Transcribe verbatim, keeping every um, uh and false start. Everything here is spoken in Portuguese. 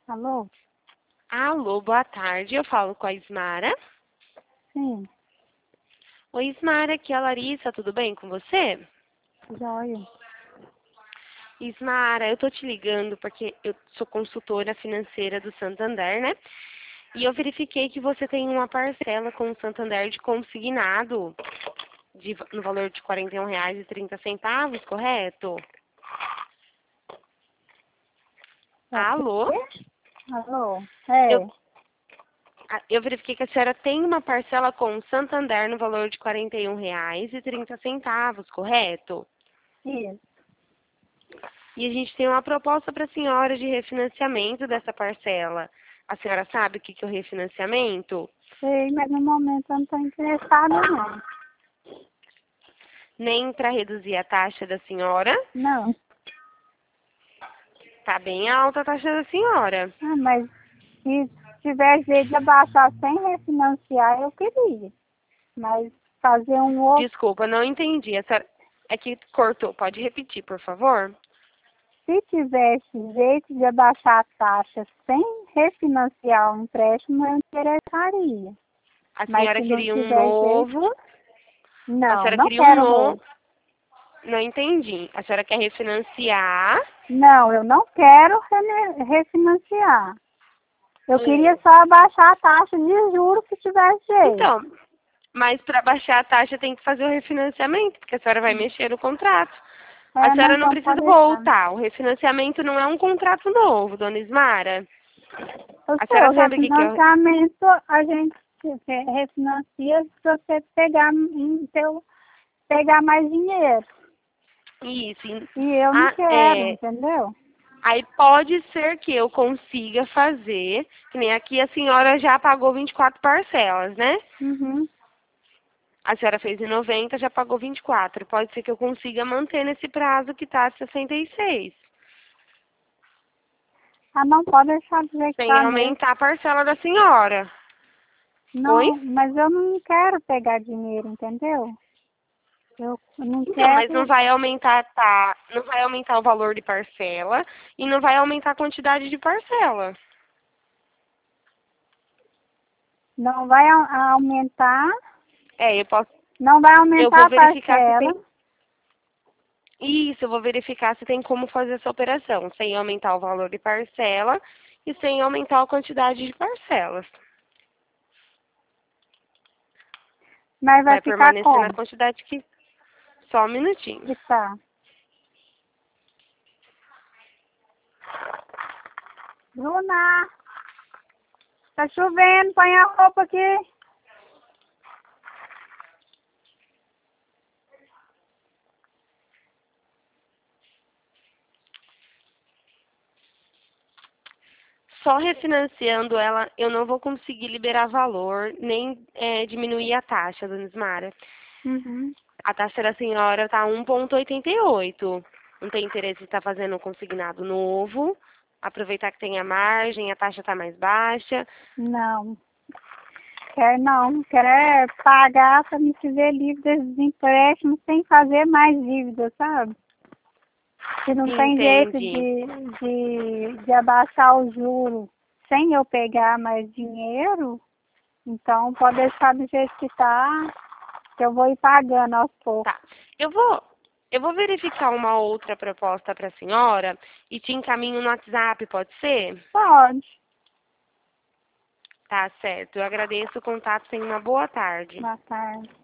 Alô? Alô, boa tarde. Eu falo com a Ismara. Sim, Oi, Ismara, aqui é a Larissa. Tudo bem com você? joia. Ismara, eu tô te ligando porque eu sou consultora financeira do Santander, né? E eu verifiquei que você tem uma parcela com o Santander de consignado de, no valor de quarenta e um reais e trinta centavos, correto? É o Alô? quê? Alô? Eu, É, a- eu verifiquei que a senhora tem uma parcela com o Santander no valor de quarenta e um reais e trinta centavos, correto? isso. E a gente tem uma proposta para a senhora de refinanciamento dessa parcela. A senhora sabe o que que é o refinanciamento? Sei, mas no momento eu não estou interessada, não. Nem para reduzir a taxa da senhora. Não. Tá bem alta a taxa da senhora. Ah, mas se tiver jeito de abaixar sem refinanciar, eu queria. Mas fazer um outro, Desculpa, não entendi. A senhora... É que cortou. Pode repetir, por favor? se tivesse jeito de abaixar a taxa sem refinanciar o empréstimo, eu interessaria. A Mas senhora se não queria um tiver jeito, novo. A não, senhora não queria um quero novo. novo. Não entendi. A senhora quer refinanciar. Não, eu não quero rene- refinanciar. Eu queria Hum. só abaixar a taxa de juros se tivesse jeito. Então, mas para baixar a taxa tem que fazer o refinanciamento, porque a senhora vai mexer no contrato. A É, não, senhora não então precisa pode deixar. voltar. O refinanciamento não é um contrato novo, dona Ismara. Eu A sei, senhora o sabe o que que é o... refinanciamento a gente re- refinancia se você pegar, em teu, pegar mais dinheiro. Isso. em- E eu não a- quero, é, entendeu? aí pode ser que eu consiga fazer, que nem aqui a senhora já pagou vinte e quatro parcelas, né? Uhum. A senhora fez em noventa, já pagou vinte e quatro. Pode ser que eu consiga manter nesse prazo que está de sessenta e seis, Ah, não pode deixar do jeito que sem tá mesmo. aumentar a parcela da senhora. Oi? Não, mas eu não quero pegar dinheiro, entendeu? Eu não Então, mas não quero, vai aumentar, tá? Não vai aumentar o valor de parcela e não vai aumentar a quantidade de parcela. não vai a- aumentar, É, eu posso, não vai eu aumentar vou a verificar se tem parcela. isso, eu vou verificar se tem como fazer essa operação, sem aumentar o valor de parcela e sem aumentar a quantidade de parcelas. Mas vai Vai ficar permanecer na como? quantidade que só um minutinho. Que tá. Bruna, tá chovendo, põe a roupa aqui. Só refinanciando ela, eu não vou conseguir liberar valor, nem é, diminuir a taxa, dona Ismara. Uhum. A taxa da senhora está um vírgula oitenta e oito. Não tem interesse em estar fazendo um consignado novo. Aproveitar que tem a margem, a taxa está mais baixa. Não, quer não. Quer é pagar para me se ver livre desses empréstimos sem fazer mais dívida, sabe? Se não tem jeito Entendi. de, de, de abaixar o juro sem eu pegar mais dinheiro, então pode deixar do jeito que tá, que eu vou ir pagando aos poucos. Tá. Eu vou, eu vou verificar uma outra proposta para a senhora e te encaminho no WhatsApp, pode ser? Pode. Tá certo. Eu agradeço o contato. Tenha uma boa tarde. Boa tarde.